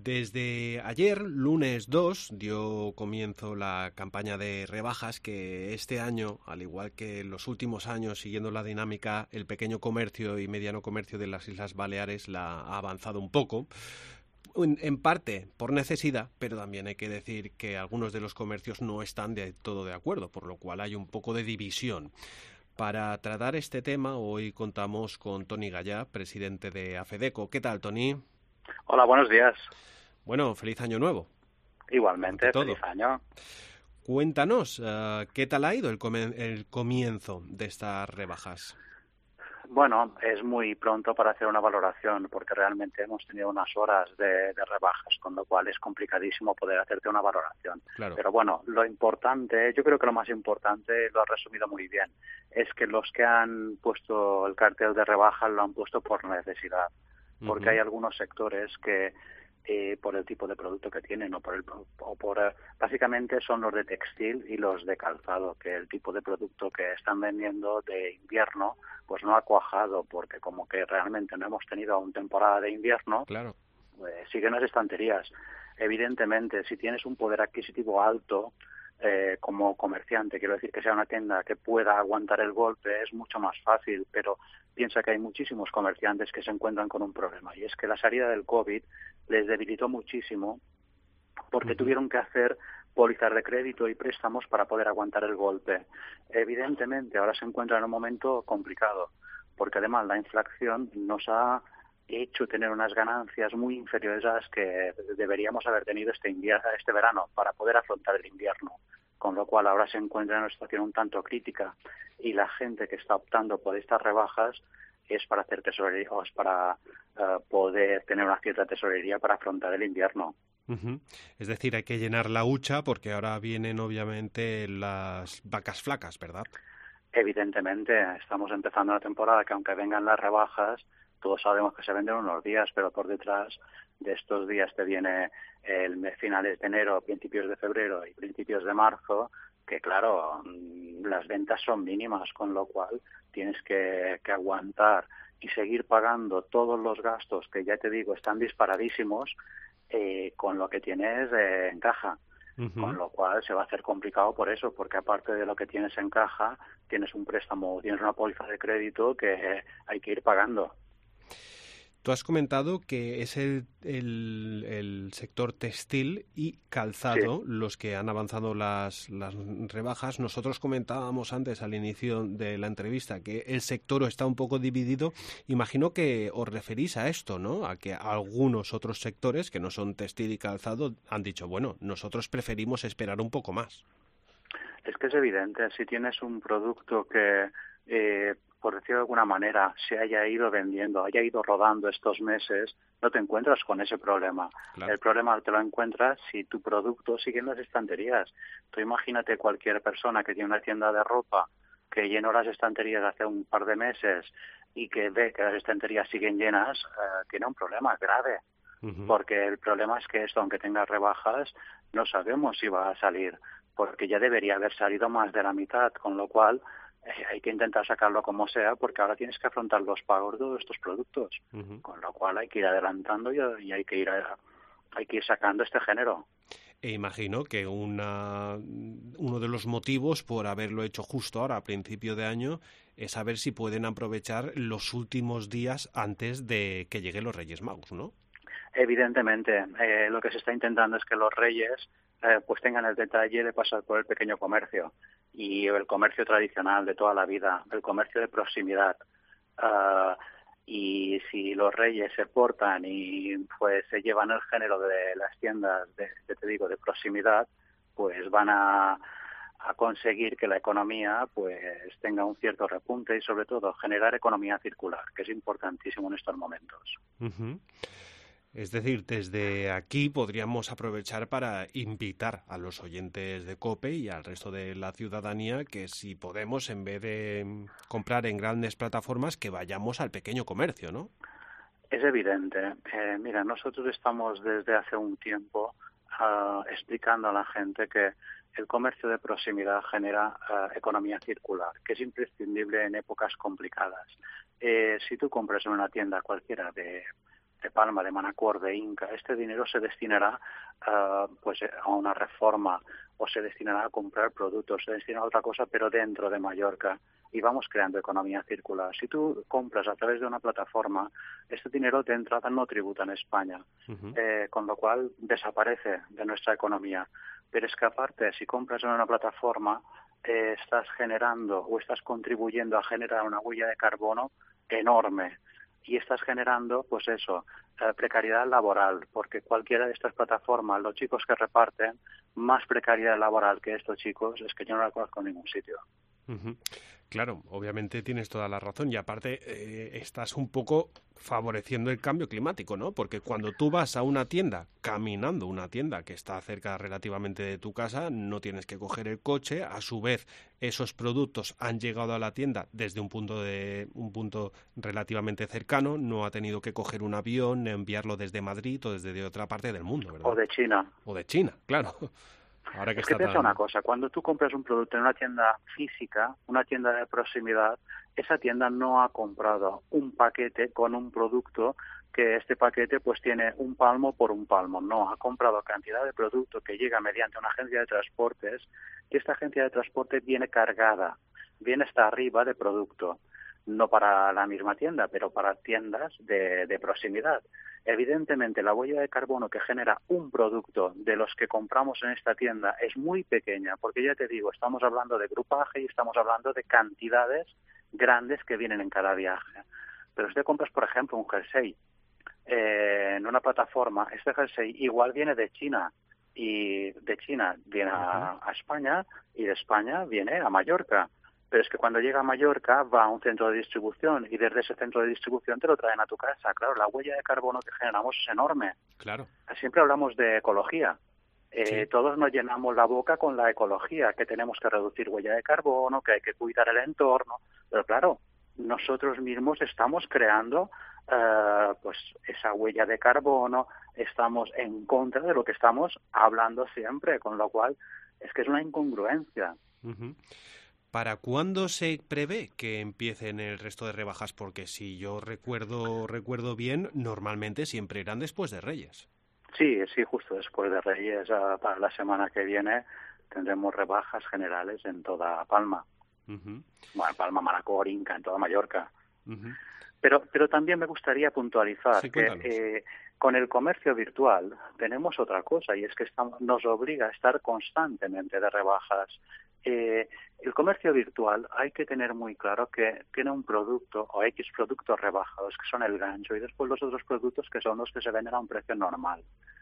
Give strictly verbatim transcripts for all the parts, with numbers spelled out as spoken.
Desde ayer, lunes dos, dio comienzo la campaña de rebajas que este año, al igual que en los últimos años, siguiendo la dinámica, el pequeño comercio y mediano comercio de las Islas Baleares la ha avanzado un poco. En, en parte por necesidad, pero también hay que decir que algunos de los comercios no están de todo de acuerdo, por lo cual hay un poco de división. Para tratar este tema, hoy contamos con Toni Gallá, presidente de AFEDECO. ¿Qué tal, Toni? Hola, buenos días. Bueno, feliz año nuevo. Igualmente, feliz año. Cuéntanos, uh, ¿qué tal ha ido el, come- el comienzo de estas rebajas? Bueno, es muy pronto para hacer una valoración porque realmente hemos tenido unas horas de, de rebajas, con lo cual es complicadísimo poder hacerte una valoración. Claro. Pero bueno, lo importante, yo creo que lo más importante, lo has resumido muy bien, es que los que han puesto el cartel de rebajas lo han puesto por necesidad, porque uh-huh. hay algunos sectores que Eh, por el tipo de producto que tienen o por el o por eh, básicamente son los de textil y los de calzado, que el tipo de producto que están vendiendo de invierno pues no ha cuajado, porque como que realmente no hemos tenido aún temporada de invierno. Claro. Pues siguen las estanterías. Evidentemente, si tienes un poder adquisitivo alto, Eh, como comerciante, quiero decir que sea una tienda que pueda aguantar el golpe, es mucho más fácil, pero piensa que hay muchísimos comerciantes que se encuentran con un problema, y es que la salida del COVID les debilitó muchísimo porque uh-huh. tuvieron que hacer pólizas de crédito y préstamos para poder aguantar el golpe. Evidentemente, ahora se encuentran en un momento complicado, porque además la inflación nos ha hecho tener unas ganancias muy inferiores a las que deberíamos haber tenido este invierno, este verano para poder afrontar el invierno, con lo cual ahora se encuentra en una situación un tanto crítica, y la gente que está optando por estas rebajas es para hacer tesorería, o es para uh, poder tener una cierta tesorería para afrontar el invierno. Uh-huh. Es decir, hay que llenar la hucha porque ahora vienen obviamente las vacas flacas, ¿verdad? Evidentemente, estamos empezando una temporada que aunque vengan las rebajas, todos sabemos que se venden unos días, pero por detrás de estos días te viene el mes, finales de enero, principios de febrero y principios de marzo, que claro, las ventas son mínimas, con lo cual tienes que, que aguantar y seguir pagando todos los gastos que ya te digo están disparadísimos eh, con lo que tienes eh, en caja. Uh-huh. Con lo cual se va a hacer complicado por eso, porque aparte de lo que tienes en caja, tienes un préstamo, tienes una póliza de crédito que hay que ir pagando. Tú has comentado que es el, el, el sector textil y calzado sí. los que han avanzado las, las rebajas. Nosotros comentábamos antes, al inicio de la entrevista, que el sector está un poco dividido. Imagino que os referís a esto, ¿no? A que algunos otros sectores, que no son textil y calzado, han dicho, bueno, nosotros preferimos esperar un poco más. Es que es evidente, si tienes un producto que... Eh, por decirlo de alguna manera, se haya ido vendiendo, haya ido rodando estos meses, no te encuentras con ese problema. Claro. El problema te lo encuentras si tu producto sigue en las estanterías. Tú imagínate cualquier persona que tiene una tienda de ropa que llenó las estanterías hace un par de meses y que ve que las estanterías siguen llenas, eh, tiene un problema grave. Uh-huh. Porque el problema es que esto, aunque tenga rebajas, no sabemos si va a salir, porque ya debería haber salido más de la mitad, con lo cual hay que intentar sacarlo como sea, porque ahora tienes que afrontar los pagos de todos estos productos, uh-huh. con lo cual hay que ir adelantando y, y hay que ir a, hay que ir sacando este género. E imagino que una, uno de los motivos por haberlo hecho justo ahora, a principio de año, es saber si pueden aprovechar los últimos días antes de que lleguen los Reyes Magos, ¿no? Evidentemente, eh, lo que se está intentando es que los Reyes eh, pues tengan el detalle de pasar por el pequeño comercio y el comercio tradicional de toda la vida, el comercio de proximidad. Uh, y si los Reyes se portan y pues se llevan el género de las tiendas, de, de, te digo, de proximidad, pues van a, a conseguir que la economía pues tenga un cierto repunte y sobre todo generar economía circular, que es importantísimo en estos momentos. Uh-huh. Es decir, desde aquí podríamos aprovechar para invitar a los oyentes de COPE y al resto de la ciudadanía que si podemos, en vez de comprar en grandes plataformas, que vayamos al pequeño comercio, ¿no? Es evidente. Eh, mira, nosotros estamos desde hace un tiempo uh, explicando a la gente que el comercio de proximidad genera uh, economía circular, que es imprescindible en épocas complicadas. Eh, si tú compras en una tienda cualquiera de de Palma, de Manacor, de Inca, este dinero se destinará uh, pues a una reforma o se destinará a comprar productos, se destinará a otra cosa, pero dentro de Mallorca. Y vamos creando economía circular. Si tú compras a través de una plataforma, este dinero de entrada no tributa en España, uh-huh. eh, con lo cual desaparece de nuestra economía. Pero es que aparte, si compras en una plataforma, eh, estás generando o estás contribuyendo a generar una huella de carbono enorme. Y estás generando, pues eso, eh, precariedad laboral, porque cualquiera de estas plataformas, los chicos que reparten, más precariedad laboral que estos chicos, es que yo no la conozco en ningún sitio. Uh-huh. Claro, obviamente tienes toda la razón y aparte eh, estás un poco favoreciendo el cambio climático, ¿no? Porque cuando tú vas a una tienda, caminando una tienda que está cerca relativamente de tu casa, no tienes que coger el coche, a su vez esos productos han llegado a la tienda desde un punto de un punto relativamente cercano, no ha tenido que coger un avión, enviarlo desde Madrid o desde otra parte del mundo, ¿verdad? O de China. O de China, claro. Ahora que es que está piensa tan... una cosa, cuando tú compras un producto en una tienda física, una tienda de proximidad, esa tienda no ha comprado un paquete con un producto que este paquete pues tiene un palmo por un palmo, no, ha comprado cantidad de producto que llega mediante una agencia de transportes y esta agencia de transporte viene cargada, viene hasta arriba de producto, no para la misma tienda, pero para tiendas de, de proximidad. Evidentemente, la huella de carbono que genera un producto de los que compramos en esta tienda es muy pequeña, porque ya te digo, estamos hablando de grupaje y estamos hablando de cantidades grandes que vienen en cada viaje. Pero si te compras, por ejemplo, un jersey eh, en una plataforma, este jersey igual viene de China, y de China viene a, a España, y de España viene a Mallorca. Pero es que cuando llega a Mallorca va a un centro de distribución y desde ese centro de distribución te lo traen a tu casa. Claro, la huella de carbono que generamos es enorme. Claro. Siempre hablamos de ecología. Eh, sí. Todos nos llenamos la boca con la ecología, que tenemos que reducir huella de carbono, que hay que cuidar el entorno. Pero claro, nosotros mismos estamos creando uh, pues esa huella de carbono, estamos en contra de lo que estamos hablando siempre, con lo cual es que es una incongruencia. Uh-huh. ¿Para cuándo se prevé que empiecen el resto de rebajas? Porque si yo recuerdo recuerdo bien, normalmente siempre irán después de Reyes. Sí, sí, justo después de Reyes, uh, para la semana que viene tendremos rebajas generales en toda Palma. Uh-huh. Bueno, Palma, Manacor, Inca, en toda Mallorca. Uh-huh. Pero, pero también me gustaría puntualizar sí, que eh, con el comercio virtual tenemos otra cosa y es que estamos, nos obliga a estar constantemente de rebajas. Eh, el comercio virtual hay que tener muy claro que tiene un producto o X productos rebajados que son el gancho y después los otros productos que son los que se venden a un precio normal.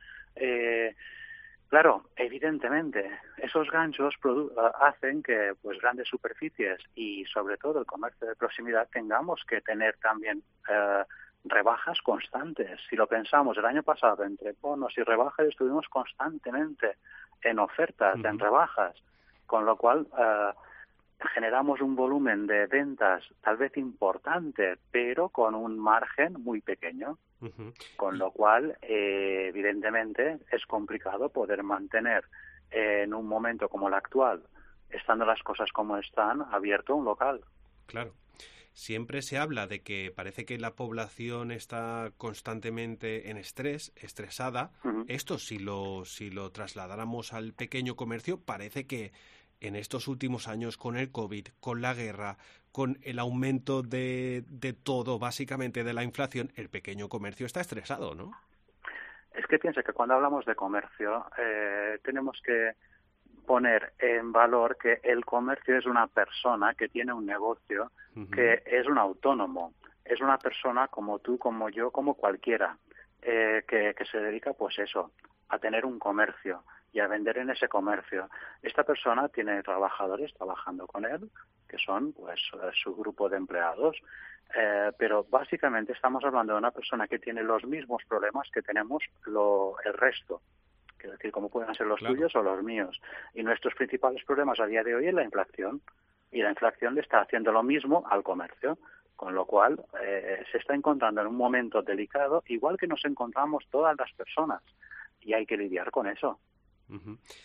Eh, Claro, evidentemente, esos ganchos produ- hacen que pues grandes superficies y sobre todo el comercio de proximidad tengamos que tener también eh, rebajas constantes. Si lo pensamos, el año pasado entre bonos y rebajas estuvimos constantemente en ofertas, uh-huh. en rebajas, con lo cual eh, generamos un volumen de ventas tal vez importante, pero con un margen muy pequeño. Uh-huh. Con lo cual, eh, evidentemente, es complicado poder mantener eh, en un momento como el actual, estando las cosas como están, abierto un local. Claro. Siempre se habla de que parece que la población está constantemente en estrés, estresada. Uh-huh. Esto, si lo, si lo trasladáramos al pequeño comercio, parece que en estos últimos años, con el COVID, con la guerra, con el aumento de, de todo, básicamente de la inflación, el pequeño comercio está estresado, ¿no? Es que piensa que cuando hablamos de comercio eh, tenemos que poner en valor que el comercio es una persona que tiene un negocio, uh-huh. que es un autónomo, es una persona como tú, como yo, como cualquiera, eh, que, que se dedica pues eso, a tener un comercio y a vender en ese comercio. Esta persona tiene trabajadores trabajando con él, que son pues su grupo de empleados, eh, pero básicamente estamos hablando de una persona que tiene los mismos problemas que tenemos lo, el resto, quiero decir, como pueden ser los claro. tuyos o los míos. Y nuestros principales problemas a día de hoy es la inflación, y la inflación le está haciendo lo mismo al comercio, con lo cual eh, se está encontrando en un momento delicado, igual que nos encontramos todas las personas, y hay que lidiar con eso. Uh-huh.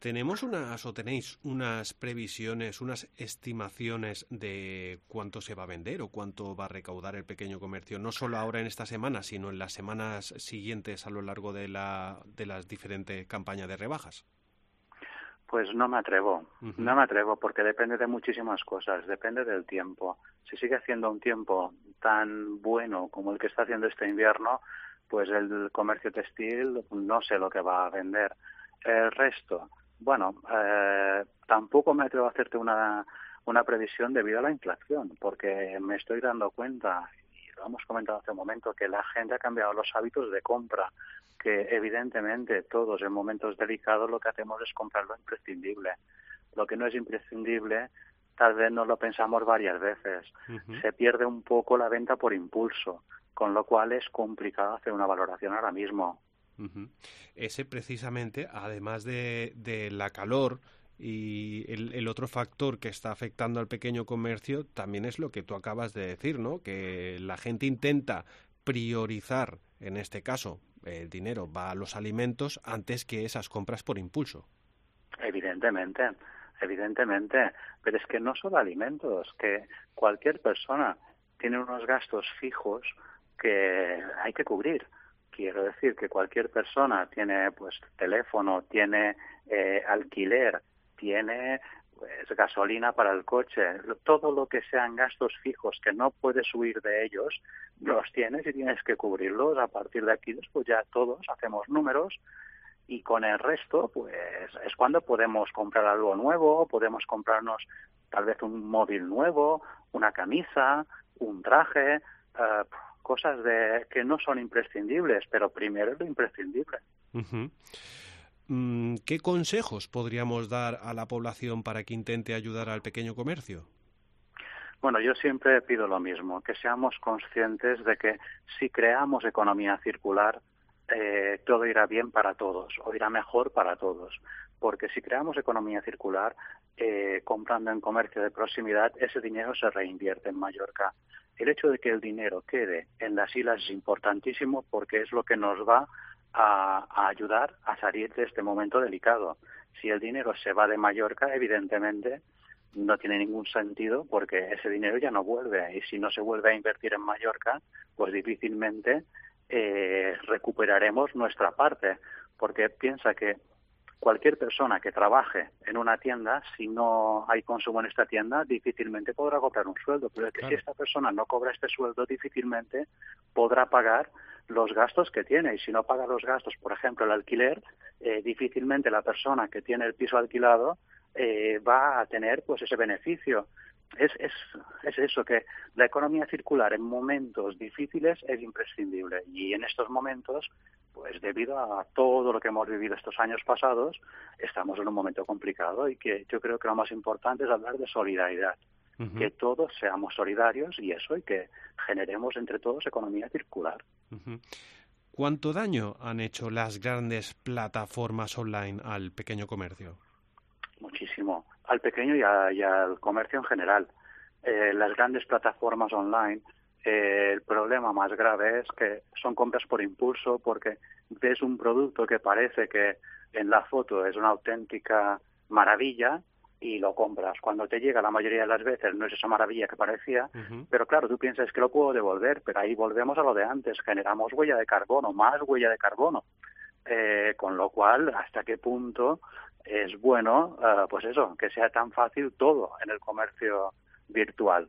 ¿Tenemos unas o tenéis unas previsiones, unas estimaciones de cuánto se va a vender o cuánto va a recaudar el pequeño comercio, no solo ahora en esta semana, sino en las semanas siguientes a lo largo de la de las diferentes campañas de rebajas? Pues no me atrevo, Uh-huh. no me atrevo porque depende de muchísimas cosas, depende del tiempo. Si sigue haciendo un tiempo tan bueno como el que está haciendo este invierno, pues el comercio textil no sé lo que va a vender. El resto, bueno, eh, tampoco me atrevo a hacerte una, una previsión debido a la inflación, porque me estoy dando cuenta, y lo hemos comentado hace un momento, que la gente ha cambiado los hábitos de compra, que evidentemente todos en momentos delicados lo que hacemos es comprar lo imprescindible. Lo que no es imprescindible, tal vez no lo pensamos varias veces. Uh-huh. Se pierde un poco la venta por impulso, con lo cual es complicado hacer una valoración ahora mismo. Uh-huh. Ese precisamente, además de, de la calor y el, el otro factor que está afectando al pequeño comercio, también es lo que tú acabas de decir, ¿no? Que la gente intenta priorizar, en este caso, el dinero va a los alimentos antes que esas compras por impulso. Evidentemente, evidentemente, pero es que no solo alimentos, que cualquier persona tiene unos gastos fijos que hay que cubrir. Quiero decir que cualquier persona tiene pues teléfono, tiene eh, alquiler, tiene pues gasolina para el coche, todo lo que sean gastos fijos que no puedes huir de ellos, los tienes y tienes que cubrirlos. A partir de aquí después ya todos hacemos números y con el resto pues es cuando podemos comprar algo nuevo, podemos comprarnos tal vez un móvil nuevo, una camisa, un traje, uh, cosas de que no son imprescindibles, pero primero es lo imprescindible. Uh-huh. ¿Qué consejos podríamos dar a la población para que intente ayudar al pequeño comercio? Bueno, yo siempre pido lo mismo, que seamos conscientes de que si creamos economía circular, eh, todo irá bien para todos, o irá mejor para todos. Porque si creamos economía circular, eh, comprando en comercio de proximidad, ese dinero se reinvierte en Mallorca. El hecho de que el dinero quede en las islas es importantísimo porque es lo que nos va a, a ayudar a salir de este momento delicado. Si el dinero se va de Mallorca, evidentemente no tiene ningún sentido porque ese dinero ya no vuelve. Y si no se vuelve a invertir en Mallorca, pues difícilmente eh, recuperaremos nuestra parte. Porque piensa que cualquier persona que trabaje en una tienda, si no hay consumo en esta tienda, difícilmente podrá cobrar un sueldo. Pero es que claro, si esta persona no cobra este sueldo, difícilmente podrá pagar los gastos que tiene. Y si no paga los gastos, por ejemplo, el alquiler, eh, difícilmente la persona que tiene el piso alquilado eh, va a tener pues ese beneficio. Es, es, es eso, que la economía circular en momentos difíciles es imprescindible. Y en estos momentos, pues debido a todo lo que hemos vivido estos años pasados, estamos en un momento complicado y que yo creo que lo más importante es hablar de solidaridad. Uh-huh. Que todos seamos solidarios y eso, y que generemos entre todos economía circular. Uh-huh. ¿Cuánto daño han hecho las grandes plataformas online al pequeño comercio? Muchísimo, al pequeño y, a, y al comercio en general. Eh, las grandes plataformas online, eh, el problema más grave es que son compras por impulso, porque ves un producto que parece que en la foto es una auténtica maravilla y lo compras. Cuando te llega, la mayoría de las veces no es esa maravilla que parecía, uh-huh. pero claro, tú piensas que lo puedo devolver, pero ahí volvemos a lo de antes, generamos huella de carbono, más huella de carbono. Eh, con lo cual, ¿hasta qué punto es bueno, uh, pues eso, que sea tan fácil todo en el comercio virtual?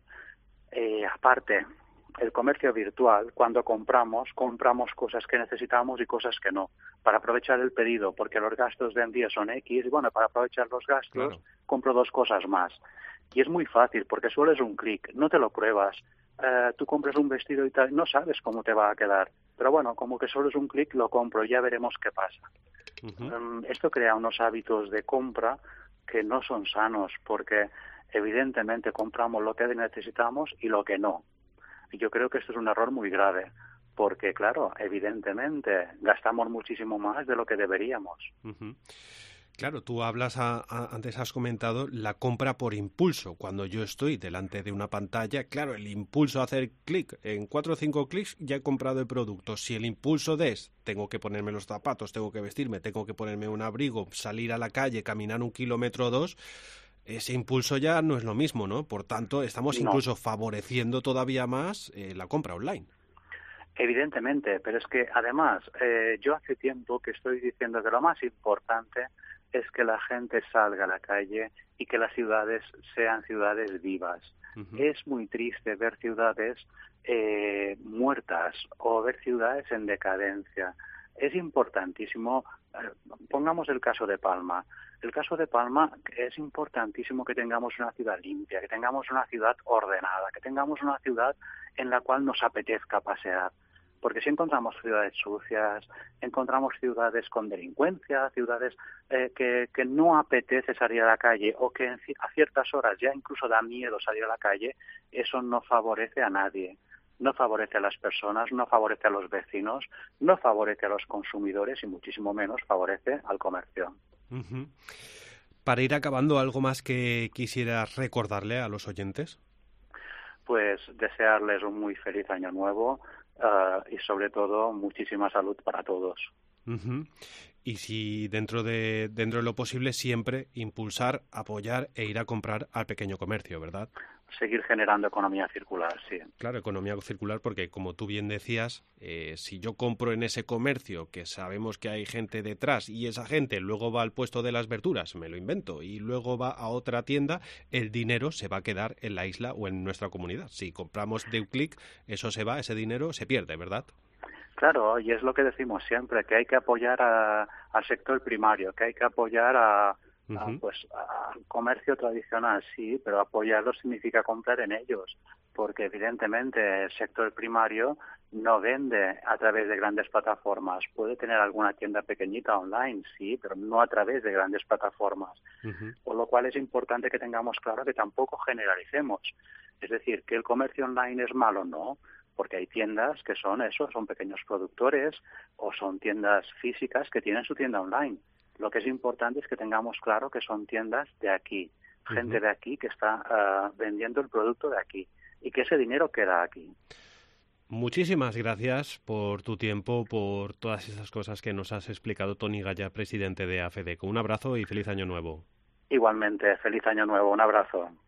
Eh, aparte, el comercio virtual, cuando compramos, compramos cosas que necesitamos y cosas que no, para aprovechar el pedido, porque los gastos de envío son X, y bueno, para aprovechar los gastos, claro, compro dos cosas más. Y es muy fácil, porque solo es un clic, no te lo pruebas. Uh, tú compras un vestido y tal, no sabes cómo te va a quedar. Pero bueno, como que solo es un clic, lo compro, ya veremos qué pasa. Uh-huh. Um, esto crea unos hábitos de compra que no son sanos, porque evidentemente compramos lo que necesitamos y lo que no. Y yo creo que esto es un error muy grave, porque claro, evidentemente gastamos muchísimo más de lo que deberíamos. Uh-huh. Claro, tú hablas, a, a, antes has comentado la compra por impulso. Cuando yo estoy delante de una pantalla, claro, el impulso a hacer clic, en cuatro o cinco clics ya he comprado el producto. Si el impulso de es, tengo que ponerme los zapatos, tengo que vestirme, tengo que ponerme un abrigo, salir a la calle, caminar un kilómetro o dos, ese impulso ya no es lo mismo, ¿no? Por tanto, estamos No. incluso favoreciendo todavía más eh, la compra online. Evidentemente, pero es que además eh, yo hace tiempo que estoy diciendo que lo más importante es que la gente salga a la calle y que las ciudades sean ciudades vivas. Uh-huh. Es muy triste ver ciudades eh, muertas o ver ciudades en decadencia. Es importantísimo, eh, pongamos el caso de Palma. El caso de Palma es importantísimo que tengamos una ciudad limpia, que tengamos una ciudad ordenada, que tengamos una ciudad en la cual nos apetezca pasear. Porque si encontramos ciudades sucias, encontramos ciudades con delincuencia, ciudades eh, que, que no apetece salir a la calle o que a ciertas horas ya incluso da miedo salir a la calle, eso no favorece a nadie. No favorece a las personas, no favorece a los vecinos, no favorece a los consumidores y muchísimo menos favorece al comercio. Uh-huh. Para ir acabando, ¿algo más que quisieras recordarle a los oyentes? Pues desearles un muy feliz año nuevo uh, y sobre todo muchísima salud para todos. Uh-huh. Y si dentro de dentro de lo posible siempre impulsar, apoyar e ir a comprar al pequeño comercio, ¿verdad? Seguir generando economía circular, sí. Claro, economía circular porque, como tú bien decías, eh, si yo compro en ese comercio que sabemos que hay gente detrás y esa gente luego va al puesto de las verduras, me lo invento, y luego va a otra tienda, el dinero se va a quedar en la isla o en nuestra comunidad. Si compramos de un clic, eso se va, ese dinero se pierde, ¿verdad? Claro, y es lo que decimos siempre, que hay que apoyar a, al sector primario, que hay que apoyar a... Ah, pues al comercio tradicional sí, pero apoyarlo significa comprar en ellos, porque evidentemente el sector primario no vende a través de grandes plataformas. Puede tener alguna tienda pequeñita online, sí, pero no a través de grandes plataformas. Uh-huh. Por lo cual es importante que tengamos claro que tampoco generalicemos. Es decir, que el comercio online es malo, no, porque hay tiendas que son eso, son pequeños productores o son tiendas físicas que tienen su tienda online. Lo que es importante es que tengamos claro que son tiendas de aquí, gente uh-huh. de aquí que está uh, vendiendo el producto de aquí y que ese dinero queda aquí. Muchísimas gracias por tu tiempo, por todas esas cosas que nos has explicado, Toni Gaya, presidente de AFEDECO. Un abrazo y feliz año nuevo. Igualmente, feliz año nuevo, un abrazo.